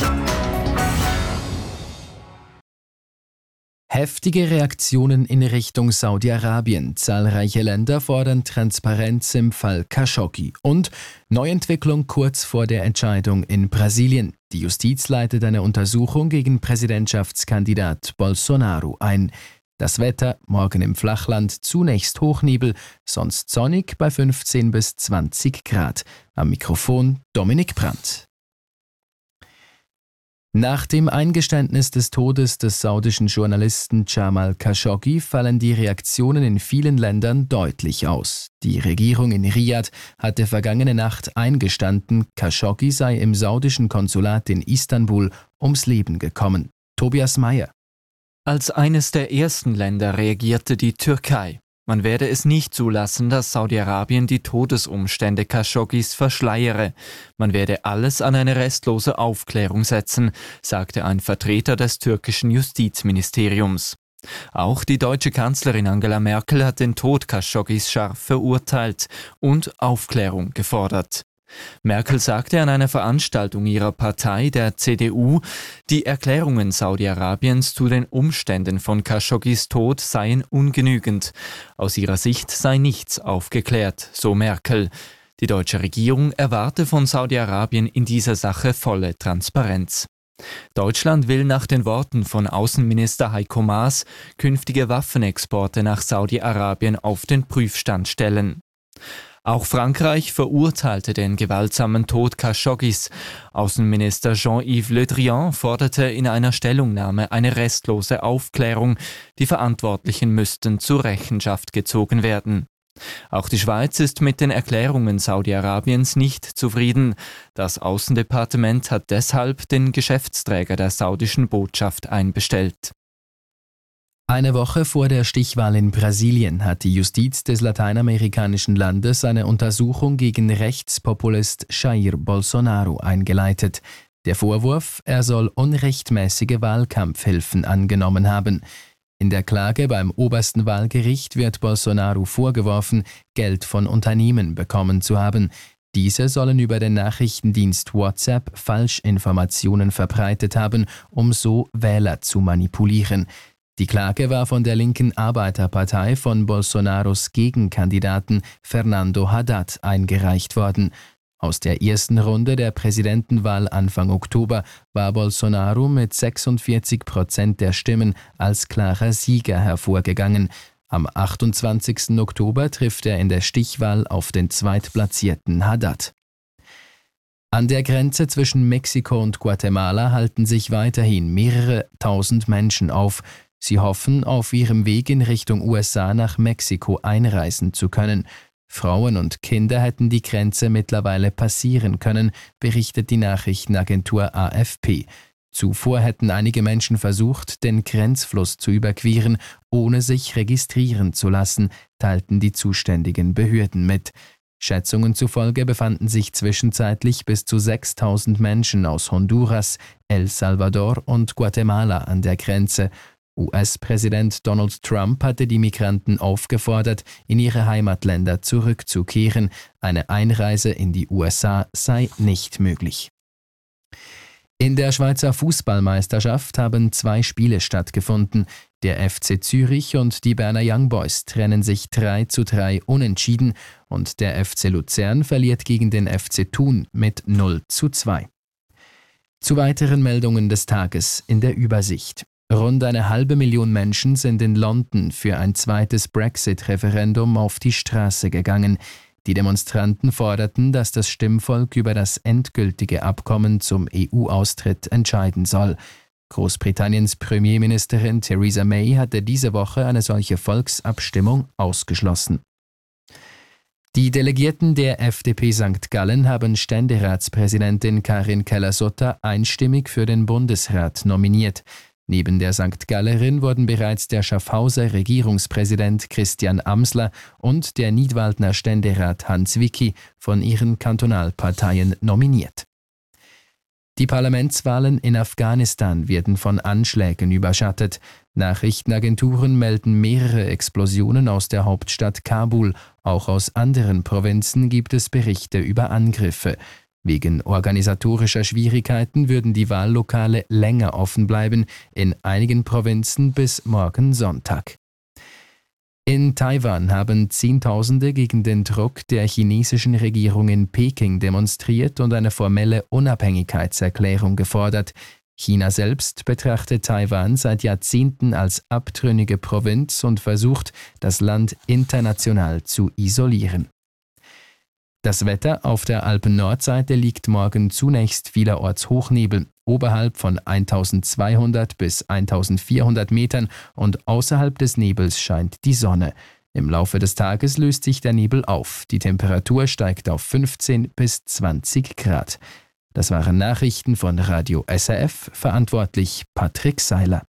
Heftige Reaktionen in Richtung Saudi-Arabien. Zahlreiche Länder fordern Transparenz im Fall Khashoggi. Und Neuentwicklung kurz vor der Entscheidung in Brasilien. Die Justiz leitet eine Untersuchung gegen Präsidentschaftskandidat Bolsonaro ein. Das Wetter, morgen im Flachland zunächst Hochnebel, sonst sonnig bei 15 bis 20 Grad. Am Mikrofon Dominik Brandt. Nach dem Eingeständnis des Todes des saudischen Journalisten Jamal Khashoggi fallen die Reaktionen in vielen Ländern deutlich aus. Die Regierung in Riad hatte vergangene Nacht eingestanden, Khashoggi sei im saudischen Konsulat in Istanbul ums Leben gekommen. Tobias Meyer. Als eines der ersten Länder reagierte die Türkei. Man werde es nicht zulassen, dass Saudi-Arabien die Todesumstände Khashoggis verschleiere. Man werde alles an eine restlose Aufklärung setzen, sagte ein Vertreter des türkischen Justizministeriums. Auch die deutsche Kanzlerin Angela Merkel hat den Tod Khashoggis scharf verurteilt und Aufklärung gefordert. Merkel sagte an einer Veranstaltung ihrer Partei, der CDU, die Erklärungen Saudi-Arabiens zu den Umständen von Khashoggis Tod seien ungenügend. Aus ihrer Sicht sei nichts aufgeklärt, so Merkel. Die deutsche Regierung erwarte von Saudi-Arabien in dieser Sache volle Transparenz. Deutschland will nach den Worten von Außenminister Heiko Maas künftige Waffenexporte nach Saudi-Arabien auf den Prüfstand stellen. Auch Frankreich verurteilte den gewaltsamen Tod Khashoggis. Außenminister Jean-Yves Le Drian forderte in einer Stellungnahme eine restlose Aufklärung. Die Verantwortlichen müssten zur Rechenschaft gezogen werden. Auch die Schweiz ist mit den Erklärungen Saudi-Arabiens nicht zufrieden. Das Außendepartement hat deshalb den Geschäftsträger der saudischen Botschaft einbestellt. Eine Woche vor der Stichwahl in Brasilien hat die Justiz des lateinamerikanischen Landes eine Untersuchung gegen Rechtspopulist Jair Bolsonaro eingeleitet. Der Vorwurf, er soll unrechtmäßige Wahlkampfhilfen angenommen haben. In der Klage beim obersten Wahlgericht wird Bolsonaro vorgeworfen, Geld von Unternehmen bekommen zu haben. Diese sollen über den Nachrichtendienst WhatsApp Falschinformationen verbreitet haben, um so Wähler zu manipulieren. Die Klage war von der linken Arbeiterpartei von Bolsonaros Gegenkandidaten Fernando Haddad eingereicht worden. Aus der ersten Runde der Präsidentenwahl Anfang Oktober war Bolsonaro mit 46% der Stimmen als klarer Sieger hervorgegangen. Am 28. Oktober trifft er in der Stichwahl auf den zweitplatzierten Haddad. An der Grenze zwischen Mexiko und Guatemala halten sich weiterhin mehrere tausend Menschen auf. Sie hoffen, auf ihrem Weg in Richtung USA nach Mexiko einreisen zu können. Frauen und Kinder hätten die Grenze mittlerweile passieren können, berichtet die Nachrichtenagentur AFP. Zuvor hätten einige Menschen versucht, den Grenzfluss zu überqueren, ohne sich registrieren zu lassen, teilten die zuständigen Behörden mit. Schätzungen zufolge befanden sich zwischenzeitlich bis zu 6.000 Menschen aus Honduras, El Salvador und Guatemala an der Grenze. US-Präsident Donald Trump hatte die Migranten aufgefordert, in ihre Heimatländer zurückzukehren. Eine Einreise in die USA sei nicht möglich. In der Schweizer Fußballmeisterschaft haben 2 Spiele stattgefunden. Der FC Zürich und die Berner Young Boys trennen sich 3:3 unentschieden und der FC Luzern verliert gegen den FC Thun mit 0:2. Zu weiteren Meldungen des Tages in der Übersicht. Rund 500.000 Menschen sind in London für ein zweites Brexit-Referendum auf die Straße gegangen. Die Demonstranten forderten, dass das Stimmvolk über das endgültige Abkommen zum EU-Austritt entscheiden soll. Großbritanniens Premierministerin Theresa May hatte diese Woche eine solche Volksabstimmung ausgeschlossen. Die Delegierten der FDP St. Gallen haben Ständeratspräsidentin Karin Keller-Sutter einstimmig für den Bundesrat nominiert. Neben der St. Gallerin wurden bereits der Schaffhauser Regierungspräsident Christian Amsler und der Nidwaldner Ständerat Hans Wicki von ihren Kantonalparteien nominiert. Die Parlamentswahlen in Afghanistan werden von Anschlägen überschattet. Nachrichtenagenturen melden mehrere Explosionen aus der Hauptstadt Kabul. Auch aus anderen Provinzen gibt es Berichte über Angriffe. Wegen organisatorischer Schwierigkeiten würden die Wahllokale länger offen bleiben, in einigen Provinzen bis morgen Sonntag. In Taiwan haben Zehntausende gegen den Druck der chinesischen Regierung in Peking demonstriert und eine formelle Unabhängigkeitserklärung gefordert. China selbst betrachtet Taiwan seit Jahrzehnten als abtrünnige Provinz und versucht, das Land international zu isolieren. Das Wetter auf der Alpen-Nordseite liegt morgen zunächst vielerorts Hochnebel, oberhalb von 1200 bis 1400 Metern und außerhalb des Nebels scheint die Sonne. Im Laufe des Tages löst sich der Nebel auf. Die Temperatur steigt auf 15 bis 20 Grad. Das waren Nachrichten von Radio SRF, verantwortlich Patrick Seiler.